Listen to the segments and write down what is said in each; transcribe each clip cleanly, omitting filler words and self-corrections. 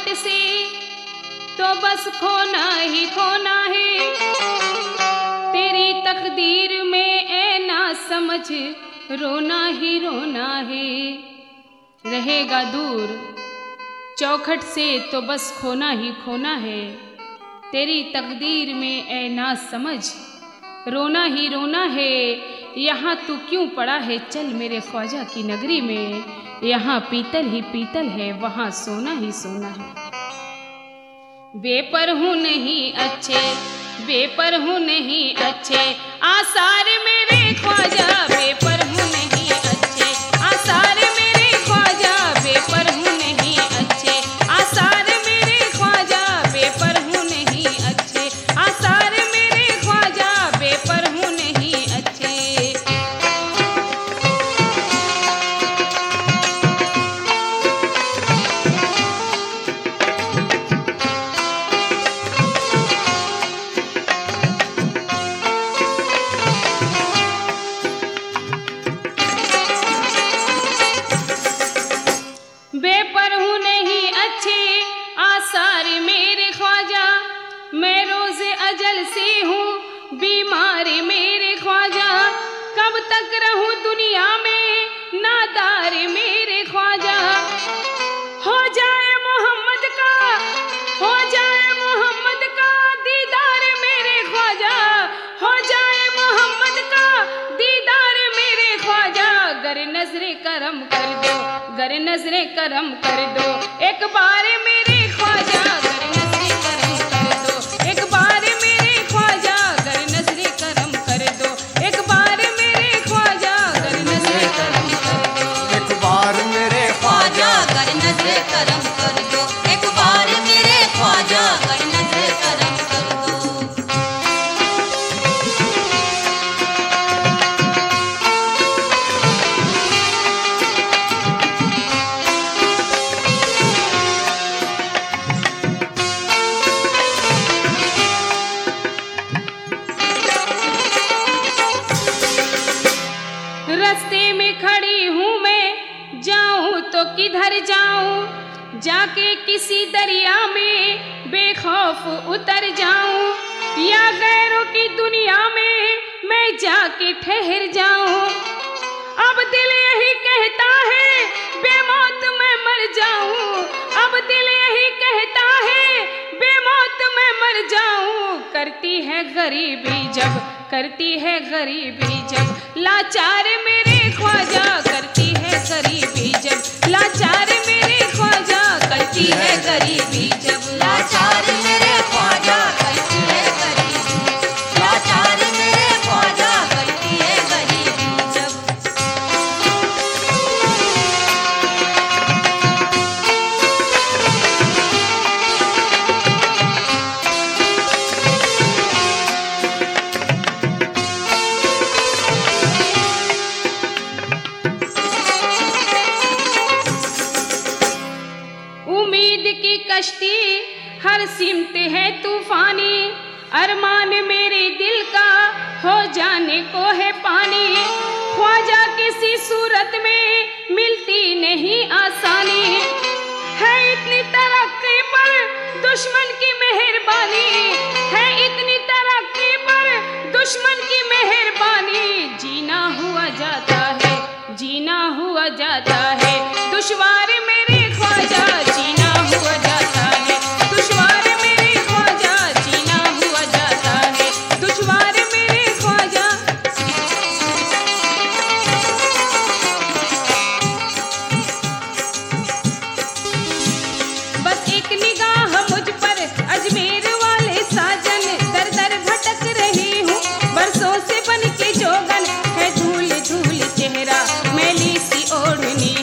चौखट से तो बस खोना ही खोना है। तेरी तकदीर में ऐ ना समझ रोना ही रोना है। रहेगा दूर चौखट से तो बस खोना ही खोना है। तेरी तकदीर में ऐ ना समझ रोना ही रोना है। यहाँ तू क्यों पड़ा है चल मेरे ख्वाजा की नगरी में। यहाँ पीतल ही पीतल है वहाँ सोना ही सोना है। बेपर हूँ नहीं अच्छे, बेपर हूँ नहीं अच्छे आसार मेरे ख्वाजा। बेपर हूँ नहीं अच्छे आसार मेरे ख्वाजा। बेपर हूँ नहीं अच्छे आसार मेरे ख्वाजा। बेपर हूँ नहीं अच्छे आसार मेरे ख्वाजा। बेपर हूँ नहीं अच्छे। बेपर हूँ नहीं अच्छे आसार मेरे ख्वाजा। मैं रोज़े अजल से हूँ बीमार मेरे ख्वाजा। कब तक रहूँ दुनिया में नादार मेरे ख्वाजा। हो जाए मोहम्मद का, हो जाए मोहम्मद का दीदार मेरे ख्वाजा। हो जाए मोहम्मद का दीदार मेरे ख्वाजा। गर नजरे करम कर दो, गर नजरे करम कर दो एक बार मेरे ख्वाजा। गर नजरे करम कर दो एक बार मेरे ख्वाजा। गर नजरे करम कर दो एक बार मेरे ख्वाजा। गर नजरे करम कर दो एक बार मेरे ख्वाजा। गर नजरे करम कर दो एक बार मेरे ख्वाजा। गर नजरे करम कर दो। रस्ते में खड़ी हूँ मैं जाऊँ तो किधर जाऊँ। जाके किसी दरिया में बेखौफ उतर जाऊँ। या गैरों की दुनिया में मैं जाके ठहर जाऊँ। अब दिल यही कहता है बेमौत मैं मर जाऊँ। अब दिल यही कहता है बेमौत मैं मर जाऊँ। करती है गरीबी जब, करती है गरीबी जब लाचार मेरे ख्वाजा। करती है गरीबी जब लाचार मेरे ख्वाजा। करती है गरीबी जब लाचार मेरे ख्वाजा। करती है गरीबी लाचार मेरे ख्वाजा। करती है गरीबी जब। उम्मीद की कश्ती हर सिमत है तूफानी। अरमान मेरे दिल का हो जाने को है पानी। ख्वाजा किसी सूरत में मिलती नहीं आसानी। है इतनी तरक्की पर दुश्मन की मेहरबानी। है इतनी तरक्की पर दुश्मन की मेहरबानी। जीना हुआ जाता है, जीना हुआ जाता है दुश्वार मेरे ख्वाजा। जीना हुआ जाता है दुश्वार मेरे ख्वाजा। जीना हुआ जाता है दुश्वार मेरे ख्वाजा। बस एक निगाह मुझ पर अजमेर वाले साजन। दर दर भटक रही हूँ बरसों से बन के जोगन। है धूल धूल चेहरा मैली सी ओढ़नी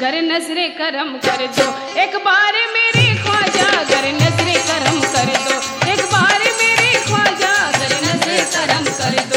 गर नजरे करम कर दो एक बार मेरे ख्वाजा, गर नजरे करम कर दो एक बार मेरे ख्वाजा, गर नजरे करम कर दो।